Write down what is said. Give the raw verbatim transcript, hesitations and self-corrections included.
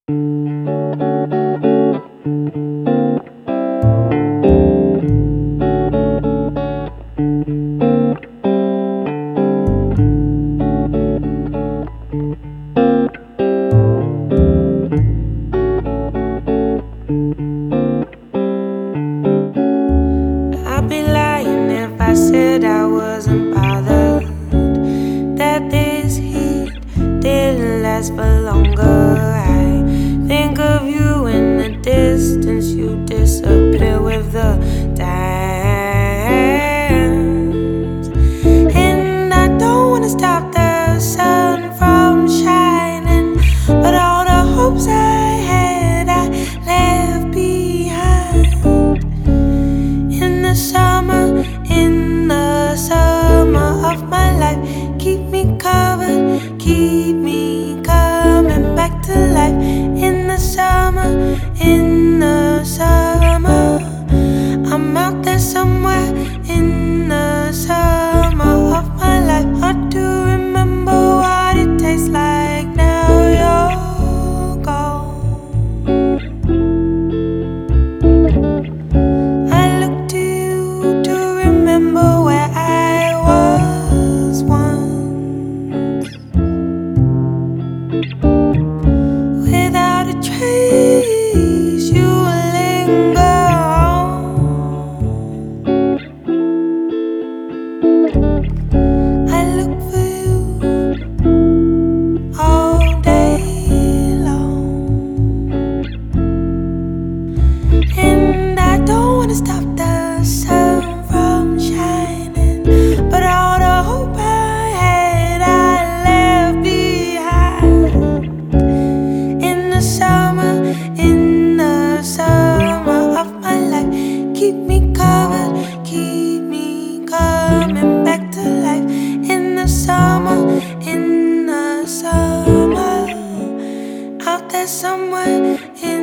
I'd be lying if I said I wasn't bothered that this heat didn't last for longer. I think of you in the distance, you disappear with the dance. And I don't wanna stop the sun from shining, but all the hopes I had I left behind. In the summer, in the summer of my life, keep me covered, keep me coming back to life. In the summer, in the summer, I'm out there somewhere. In the summer of my life, I do remember what it tastes like. Now you're gone. I look to you to remember where I was once. Without a trace, you linger on. I look for you all day long, and I don't wanna stop the sun from shining, but all the hope I had I left behind. In the summer, in the summer of my life, keep me covered, keep me coming back to life. In the summer, in the summer, out there somewhere. In